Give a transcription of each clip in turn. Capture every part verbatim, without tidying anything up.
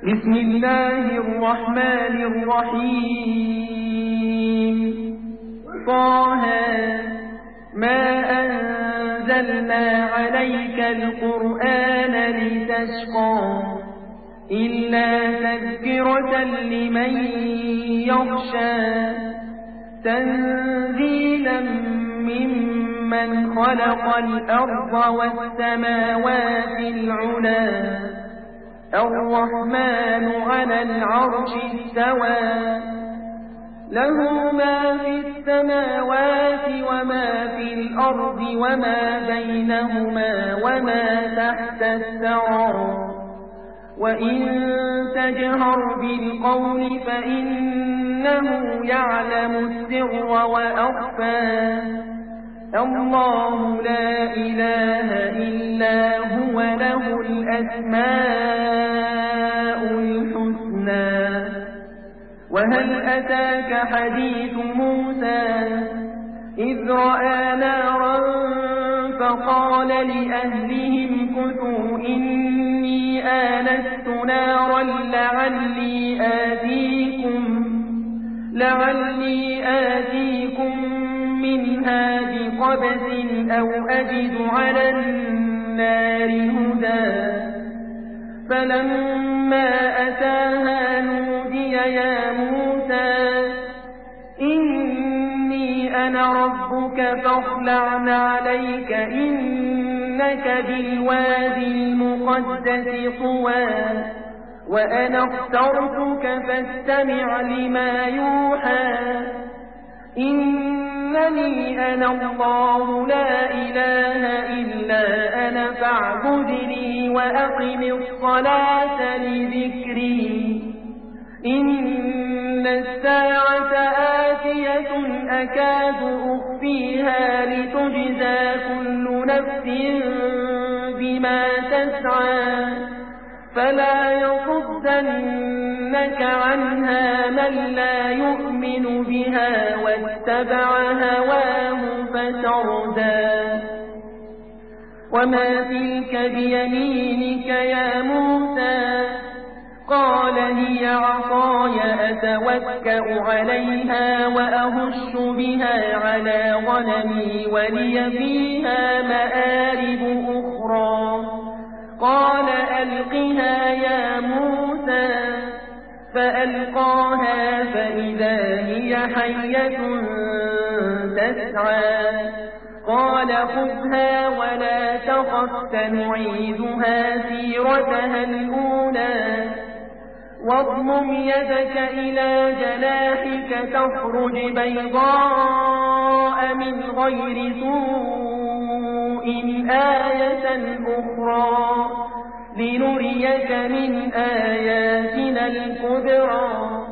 بسم الله الرحمن الرحيم طه ما أنزلنا عليك القرآن لتشقى إلا تذكرة لمن يخشى تنزيلا ممن خلق الأرض والسماوات العلى الرحمن على العرش استوى له ما في السماوات وما في الأرض وما بينهما وما تحت الثرى وإن تجهر بالقول فإنه يعلم السر وأخفى الله لا إله إلا هو له الأسماء الحسنى وهل أتاك حديث موسى إذ رأى نارا فقال لأهلهم كثوا إني آنست نارا لعلي آتيكم لعلي آتيكم منها بقبس أو أجد على النار هدى فلما أتاها نودي يا موسى إني أنا ربك فاخلع عليك إنك بالوادي المقدس طوى وأنا اخترتك فاستمع لما يوحى إنني أنا الله لا إله إلا أنا فاعبدني وأقم الصلاة لذكري إن الساعة آتية أكاد أخفيها لتجزى كل نفس بما تسعى فلا يصدنك عنها من لا يؤمن بها واتبع هواه فتردى وما تلك بيمينك يا موسى قال هي عصاي أتوكأ عليها وأهش بها على غنمي ولي فيها مآرب أخرى قال ألقها يا موسى فألقاها فإذا هي حية تسعى قال خذها ولا تخف سنعيدها سيرتها الأولى واضمم يدك إلى جناحك تخرج بيضاء من غير سوء آية أخرى لنريك من آياتنا الكبرى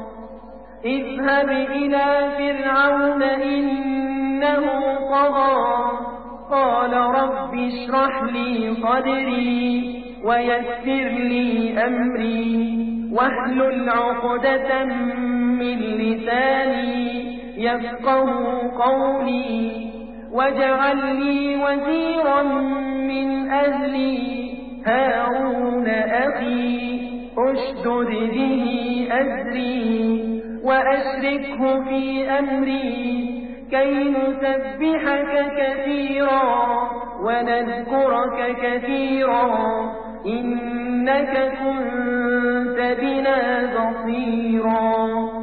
اذهب إلى فرعون إنه طغى قال رب اشرح لي صدري ويسر لي أمري واحلل عقدة من لساني يفقه قولي واجعل لي وزيرا من أهلي هارون أخي أشدد به أزري وأشركه في أمري كي نسبحك كثيرا ونذكرك كثيرا إنك كنت بنا بصيرا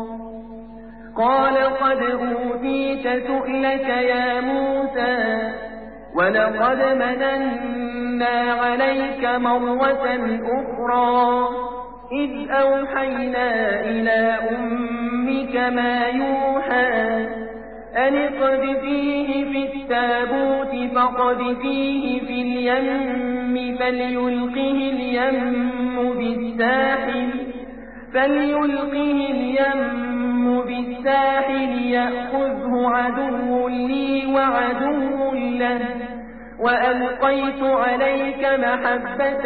قال قد أوتيت سؤلك يا موسى ولقد مننا عليك مرة أخرى إذ أوحينا إلى أمك ما يوحى أن اقذفيه في التابوت فاقذفيه في اليم فليلقه اليم بالساحل فليلقه اليم بالساحل يأخذه عدو لي وعدو له وألقيت عليك محبة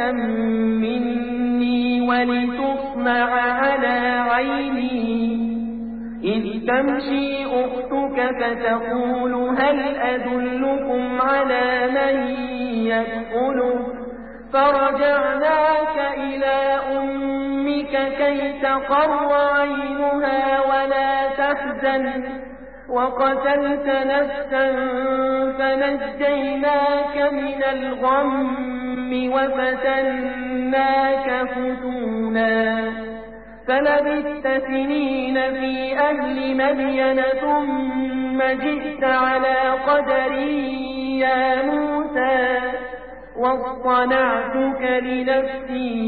مني ولتصنع على عيني إذ تمشي أختك فتقول هل أدلكم على من يكفله فرجعناك إلى أمك كي تقر عينها ولا تحزن وقتلت نفسا فنجيناك من الغم وفتناك فتونا فلبثت سنين في أهل مدين ثم جئت على قدري يا موسى واصطنعتك لنفسي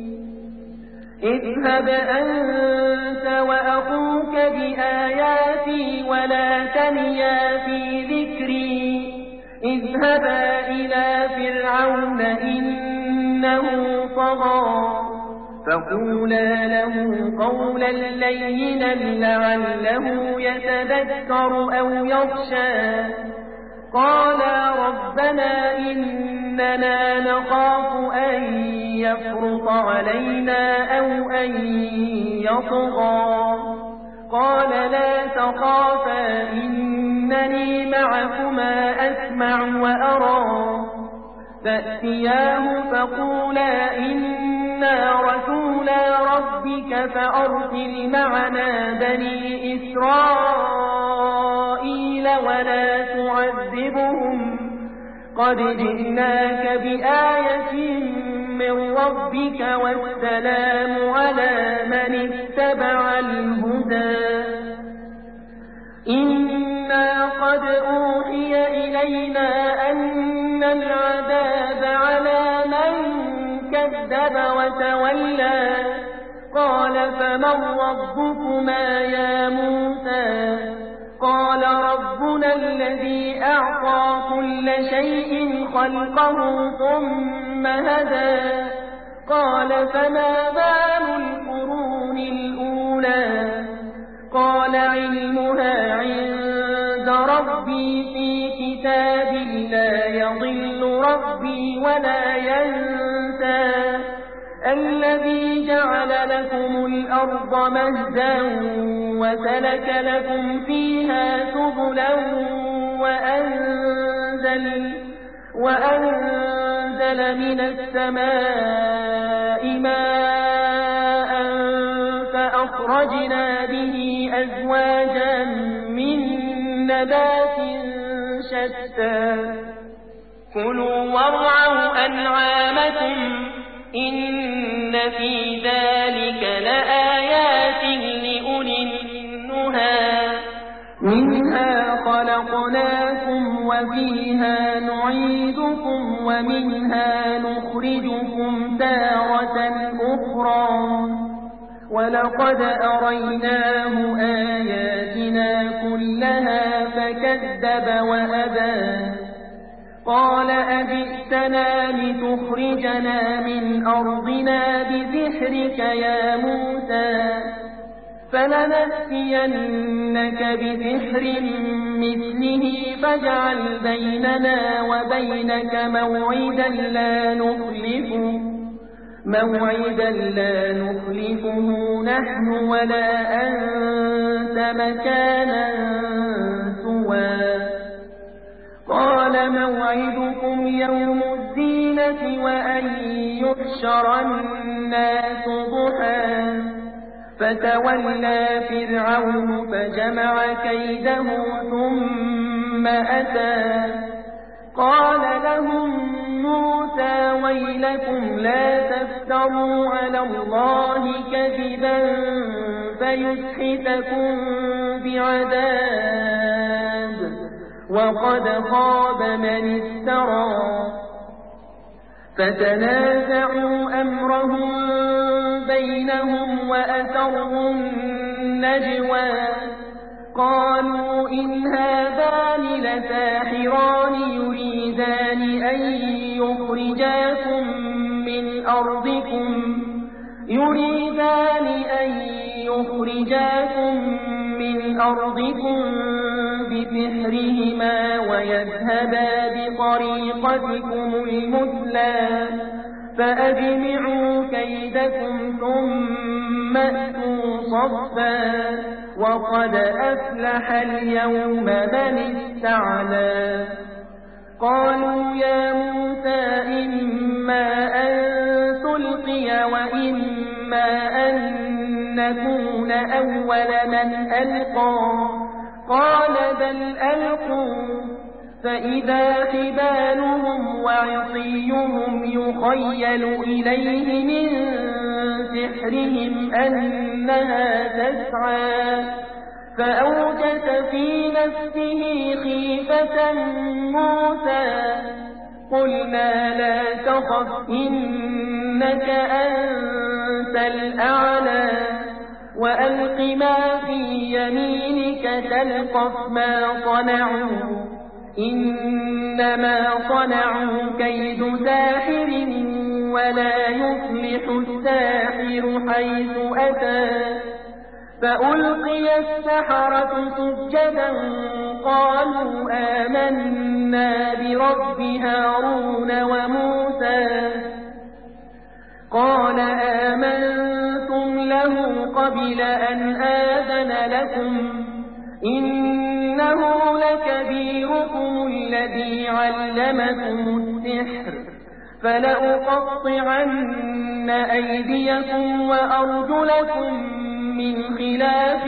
اذهب أنت وأخوك بآياتي ولا تنيا في ذكري اذهبا إلى فرعون إنه طغى فقولا له قولا لينا لعله يتذكر أو يخشى قالا ربنا إننا نخاف أن يفرط علينا أو أن يطغى قال لا تخافا إنني معكما أسمع وأرى فأتياه فقولا إنا رسولا ربك فأرسل معنا بني إسرائيل ولا تعذبهم قد جئناك بآية من ربك والسلام على من اتبع الهدى إنا قد أوحي إلينا أن العذاب على من كذب وتولى قال فمن ربكما يا موسى قال ربنا الذي أعطى كل شيء خلقه ثم هدى قال فما بال القرون الأولى قال علمها عند ربي في كتاب لا يضل ربي ولا ينسى الذي جعل لكم الأرض مهدا وسلك لكم فيها سبلا وأنزل, وأنزل من السماء ماء فأخرجنا به أزواجا من نبات شتى كلوا وارعوا أنعامكم إن في ذلك لآيات لأولي النهى منها خلقناكم وفيها نعيدكم ومنها نخرجكم تارة أخرى ولقد أريناه آياتنا كلها فكذب وأبى قال أجئتنا لتخرجنا من أرضنا بسحرك يا موسى فلنأتينك بسحر مثله فاجعل بيننا وبينك موعدا لا نخلفه موعدا لا نخلفه نحن ولا أنت مكانا سوى قال موعدكم يوم الزينة وأن يحشر الناس ضحى فتولى فرعون فجمع كيده ثم أتى قال لهم موسى ويلكم لا تفتروا على الله كذبا فيسحتكم بعذاب وقد خاب من افترى فتنازعوا أمرهم بينهم وأسروا النجوى قالوا إن هذان لساحران يريدان أن يخرجاكم من أرضكم يريدان أن يخرجاكم من أرضكم بسحرهما ويذهبا بطريقتكم المثلى فأجمعوا كيدكم ثم أتوا صفا وقد أفلح اليوم من استعلى قالوا يا موسى إما أن تلقي وإما أن نكون أول من ألقى قال بل ألقوا فإذا حبالهم وعصيهم يخيل إليه من سحرهم أنها تسعى فأوجس في نفسه خيفة موسى قلنا لا تخف إنك أنت الأعلى وألق ما في يمينك تلقف ما صنعوا إنما صنعوا كيد ساحر ولا يفلح الساحر حيث أتى فألقي السحرة سجدا قالوا آمنا برب هارون وموسى قال آمنتم له قبل أن آذن لكم إنه لكبيركم الذي علمكم السحر فلأقطعن أيديكم وأرجلكم من خلاف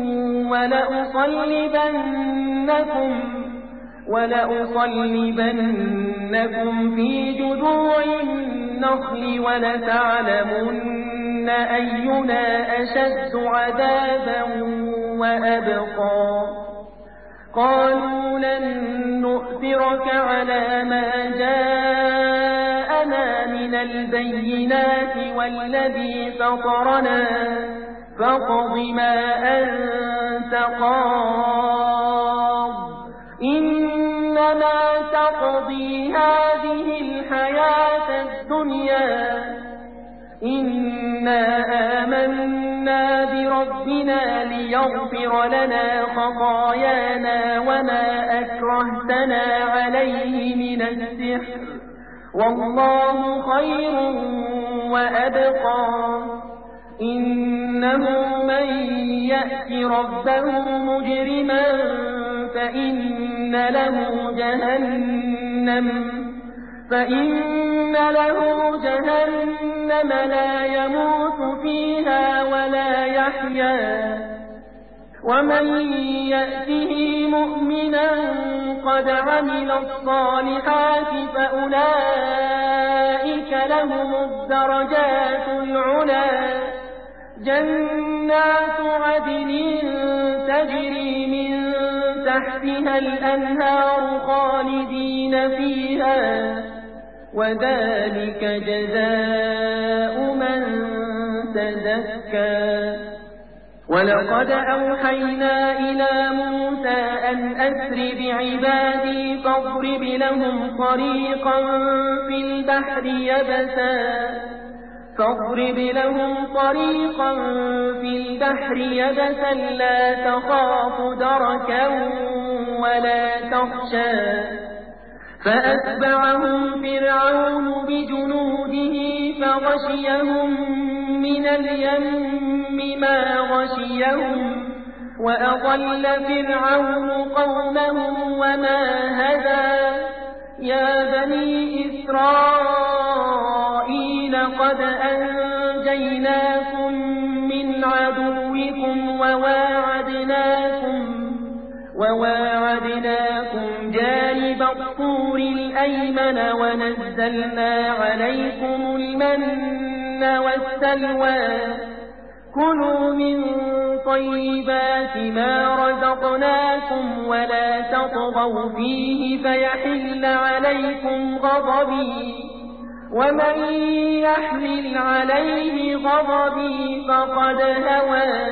ولأصلبنكم ولأصلبنكم في جذوع النخل ولتعلمن أينا أشد عذابا وأبقى قالوا لن نؤثرك على ما جاءنا من البينات والذي فطرنا فاقض ما أنت قاض إنما تقضي هذه الحياة الدنيا إنا آمنا بربنا ليغفر لنا خطايانا وما أكرهتنا عليه من السحر والله خير وأبقى إنه من يأت ربه مجرما فإن له جهنم فإن له جهنم لا يموت فيها ولا يحيا ومن يأته مؤمنا قد عمل الصالحات فأولئك لهم الدرجات العلى جنات عدن تجري من تحتها الأنهار خالدين فيها وذلك جزاء من تزكى ولقد أوحينا إلى موسى أن أسر بعبادي فاضرب لهم طريقا في البحر يبسا فاضرب لهم طريقا في البحر يبسا لا تخاف دركا ولا تخشى فأتبعهم فرعون بجنوده فغشيهم من اليم ما غشيهم وأضل فرعون قومه وما هدى يا بني إسرائيل قد أنجيناكم من عدوكم وواعدناكم وواعدناكم جانب الطور الأيمن ونزلنا عليكم المن والسلوى كلوا من طيبات ما رزقناكم ولا تطغوا فيه فيحل عليكم غضبي ومن يحمل عليه غضبي فقد هوى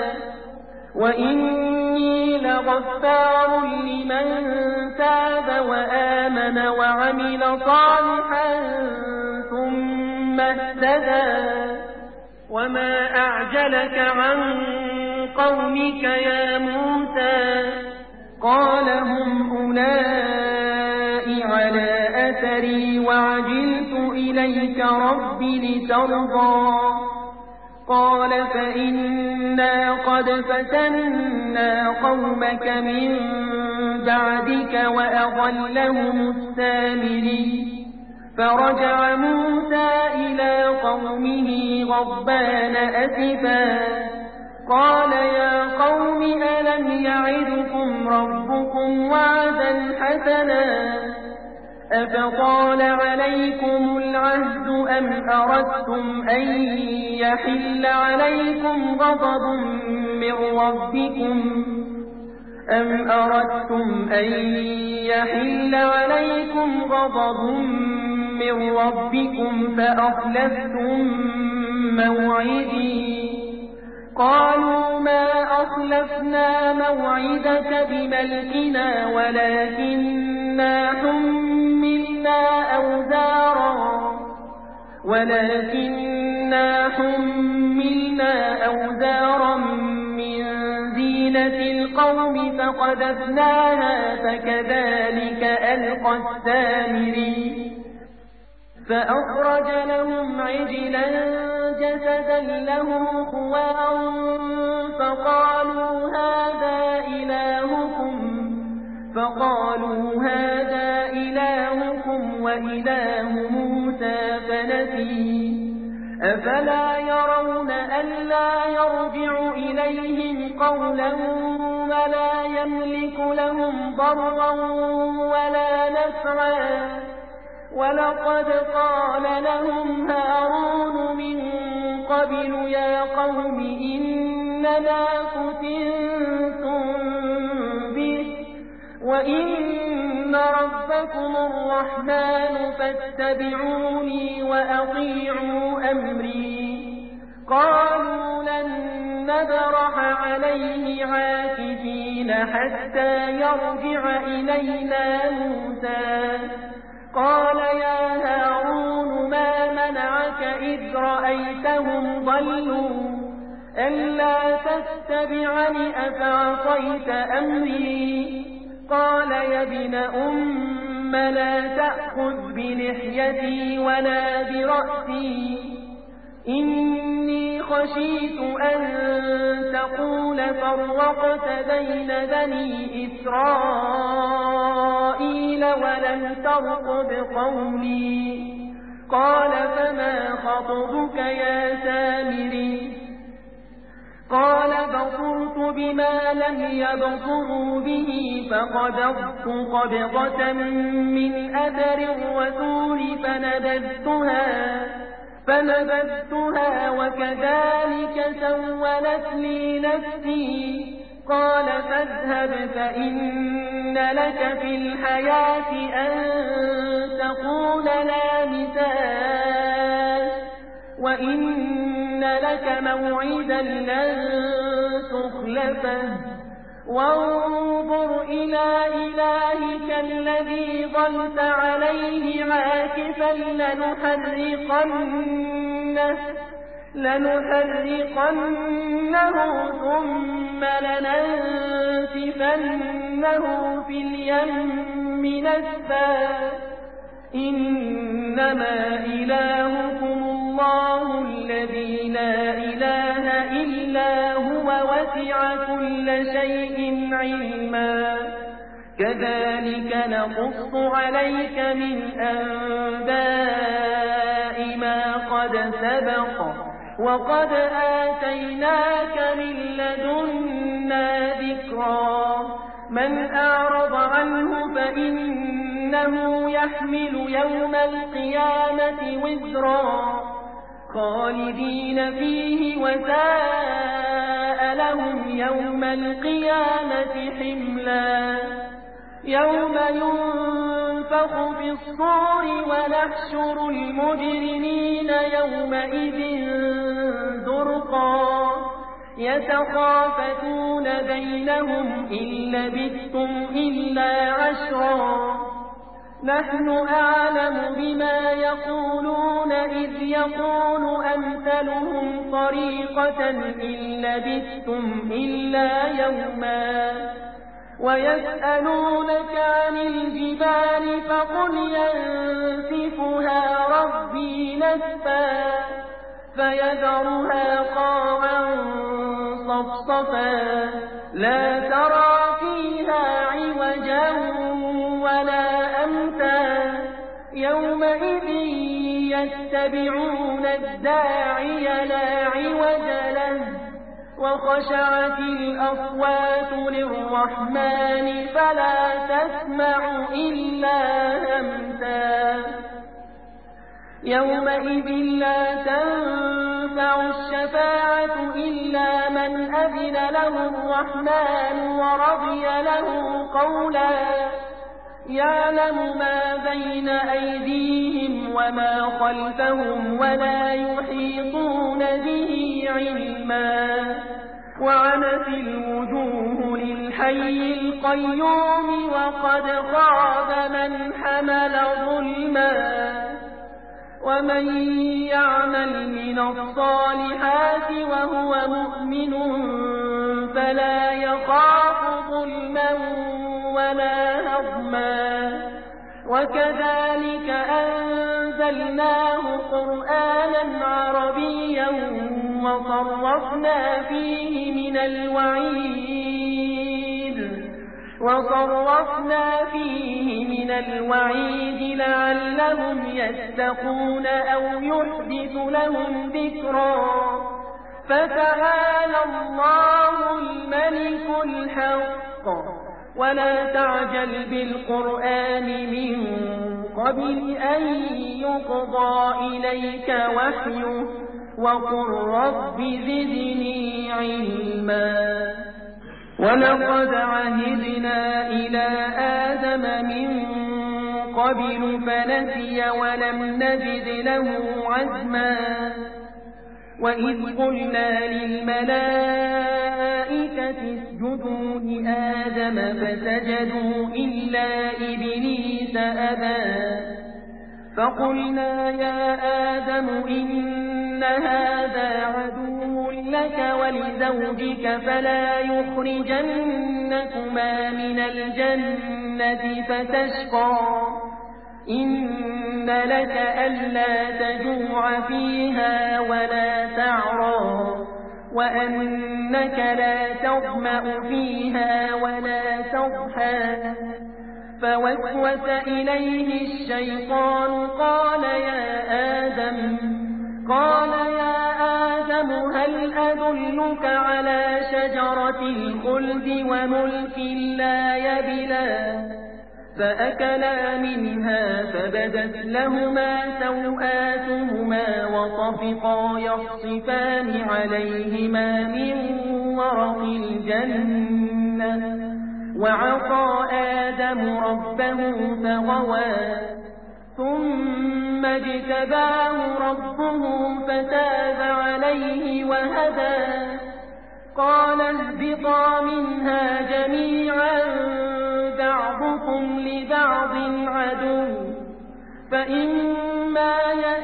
وإني لغفار لمن تاب وآمن وعمل صالحا ثم اهتدى وما أعجلك عن قومك يا موسى قال هم أولئك على أثري وعجلت إليك رب لترضى قال فإنا قد فتنا قومك من بعدك وأضلهم السامري فرجع موسى إلى قومه غضبان أسفا قال يا قوم ألم يعدكم ربكم وعدا حسنا أفطال عليكم العهد أم أردتم أن يحل عليكم غضب من ربكم أم أردتم أن يحل عليكم غضب من ربكم فأخلفتم موعدي قالوا ما أخلفنا موعدك بملكنا ولكننا حملنا أوزارا ولكننا حملنا أوزارا من زينة القوم فقذفناها فكذلك ألقى السامري فأخرج لهم عجلا جسدا له خوار فقالوا هذا إلهكم فقالوا هذا إلهكم وإله موسى فنسي أفلا يرون ألا يرجع إليهم قولا ولا يملك لهم ضرا ولا نفعا ولقد قال لهم هارون من قبل يا قوم إنما فتنتم به وإن ربكم الرحمن فاتبعوني وأطيعوا أمري قالوا لن نبرح عليه عاكفين حتى يرجع إلينا موسى قال يا هارون ما منعك إذ رأيتهم ضلوا ألا تتبعني أفعصيت أمري قال يا ابن أم لا تأخذ بلحيتي ولا برأسي إني خشيت أن تقول فرقت بين بني إسرائيل ولم ترقب قولي قال فما خطبك يا سامري قال بصرت بما لم يبصروا به فقبضت قبضة من أثر الرسول فنبذتها فنبذتها وكذلك سولت لي نفسي قال فاذهب فإن لك في الحياة أن تقول لا مثال وإن لك موعدا لن تخلفه وانظر إلى إلهك الذي ظلت عليه عاكفا لنحرقنه لنحرقنه ثم لننسفنه في اليم نسفا إنما إلهكم الله الذي لا إله إلا هو وسع كل شيء علما كذلك نقص عليك من أنباء ما قد سبق وقد آتيناك من لدنا ذكرا من أعرض عنه فإنه يحمل يوم القيامة وزرا خالدين فيه وساء لهم يوم القيامة حملا يوم ينفخ في الصور ونحشر المجرمين يومئذ زرقا يتخافتون بينهم إن لبثتم إلا عشرا نحن أعلم بما يقولون إذ يقول أمثلهم طريقة إن لبثتم إلا يوما ويسألونك عن الجبال فقل ينسفها ربي نسفا فيذرها قاعا صفصفا لا ترى فيها عوجا يتبعون الداعي لا عوج له وخشعت الأصوات للرحمن فلا تسمع إلا همسا يومئذ لا تنفع الشفاعة إلا من أذن له الرحمن ورضي له قولا يعلم ما بين أيديهم وما خلفهم ولا يحيطون به علما وعنت الوجوه للحي القيوم وقد خاب من حمل ظلما ومن يعمل من الصالحات وهو مؤمن فلا يخاف ظلما ولا هضما وكذلك أنزلناه قرآنا عربيا وصرفنا فيه من الوعيد وصرفنا فيه من الوعيد لعلهم يتقون أو يحدث لهم ذكرا فتعالى الله الملك الحق ولا تعجل بالقرآن من قبل أن يقضى إليك وحيه وقل رب زدني علما ولقد عهدنا إلى آدم من قبل فنسي ولم نجد له عزما وإذ قلنا للملائكة اسجدوا لآدم فسجدوا إلا إبليس أبى فقلنا يا آدم إن هذا عدو لك ولزوجك فلا يخرجنكما من الجنة فتشقى إن لك ألا تجوع فيها ولا تعرى وأنك لا تظمأ فيها ولا تضحى فوسوس إليه الشيطان قال يا آدم قال يا آدم هل أدلك على شجرة الخلد وملك لا يبلى فأكلا منها فبدت لهما سوآتهما وطفقا يخصفان عليهما من ورق الجنة وعصى آدم ربه فغوى ثم اجتباه ربه فتاب عليه وهدى قال اهبطا منها جميعا بعضكم لبعض عدو فإما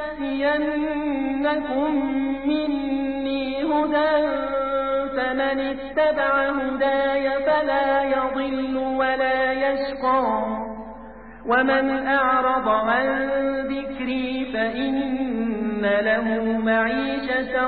يأتينكم مني هدى فمن اتبع هداي فلا يضل ولا يشقى ومن أعرض عن ذكري فإن له معيشة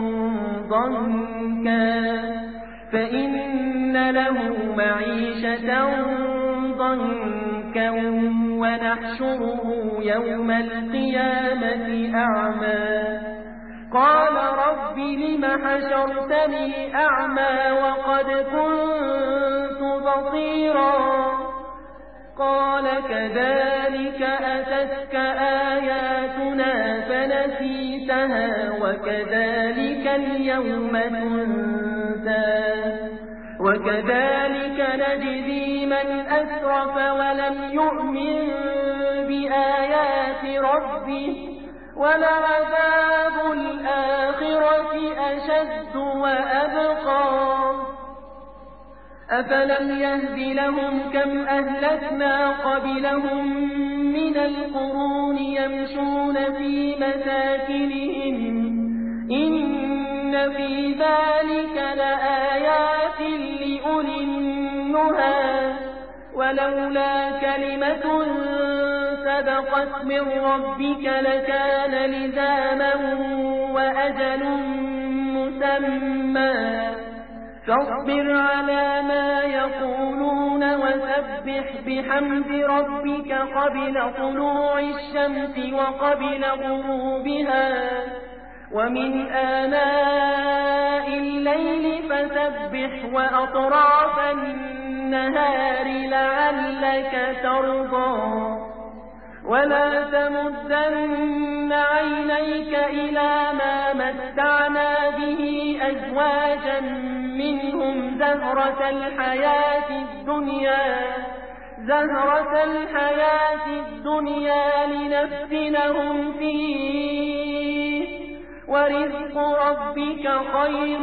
ضنكا فإن له معيشة ضنكا ونحشره يوم القيامة أعمى قال رب لم حشرتني أعمى وقد كنت بصيرا قال كذلك أتتك آياتنا فنسيتها وكذلك اليوم تنسى وكذلك نجزي من أسرف ولم يؤمن بآيات ربه ولعذاب الآخرة أشد وأبقى أفلم يهد لهم كم أهلكنا قبلهم من القرون يمشون في مساكنهم إن في ذلك لآيات لأولي النهى ولولا كلمة سبقت من ربك لكان لزاما وأجل مسمى فاصبر على ما يقولون وسبح فسبح بحمد ربك قبل طلوع الشمس وقبل غروبها ومن آناء الليل فسبح وأطراف النهار لعلك ترضى ولا تمدن عينيك إلى ما متعنا به أزواجا منهم زهرة الحياة الدنيا زهرة الحياة الدنيا لنفتنهم فيه ورزق ربك خير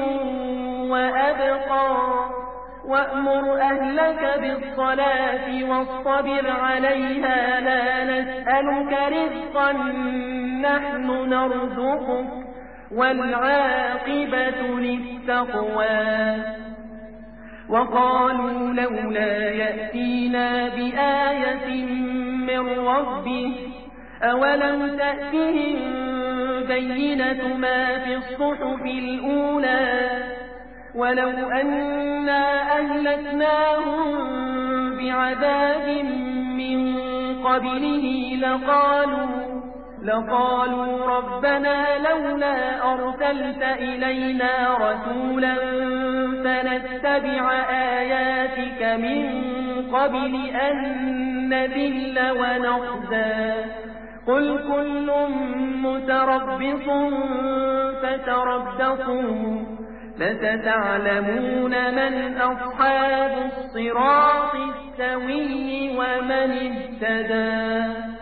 وأبقى وأمر أهلك بالصلاة واصطبر عليها لا نسألك رزقا نحن نرزقك والعاقبة للتقوى وقالوا لولا يأتينا بآية من ربه أولم تأتهم بينة ما في الصحف الأولى ولو أنا أهلكناهم بعذاب من قبله لقالوا لقالوا ربنا لولا أرسلت إلينا رسولا فنتبع آياتك من قبل أن نذل ونخزى قل كل متربص فتربصوا فستعلمون من أصحاب الصراط السوي ومن اهتدى.